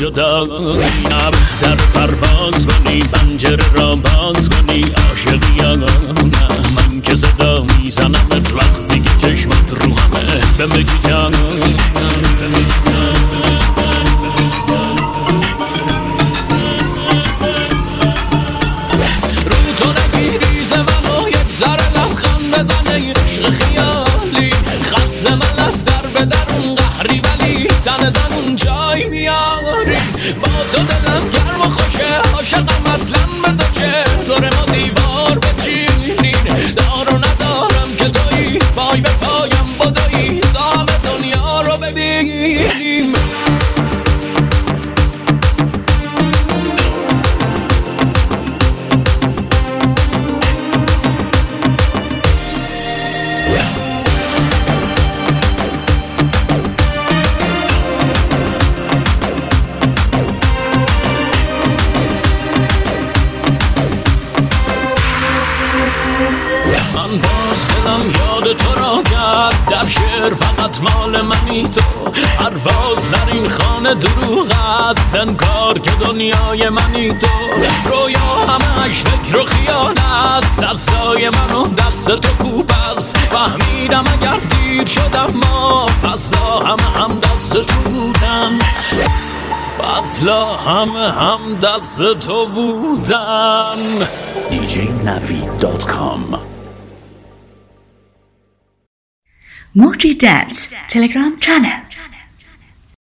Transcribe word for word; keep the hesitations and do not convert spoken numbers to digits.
جداییم در پرواز کنی پنجره را باز کنی عاشقیم من که صدا میزنمت وقتی که چشمت رو همه به میگی جان رو تو نگیری ز منو یک ذره لبخند بزنه عشق خیالی خز من از در به درون قهری ولی تن زنون جای میاری با تو دلم گرم و خوشه عاشقم اصلا به تو چه دور ما دیوار بچینین دار و ندارم که تویی پای به پایم بدویی تا همه دنیا رو ببینیم من باز دلم یاد تو را کرد در شعر فقط مال منی تو پرواز زرین خانه دروغ است انکار که دنیای منی تو رویا همه اش فکر و خیال است دستای من و دست تو کوب است فهمیدم اگر دیر شدم ما فصلا همه هم دست تو بودن فصلا همه هم دست تو بودن دی جی navid dot com Moji Dance Telegram channel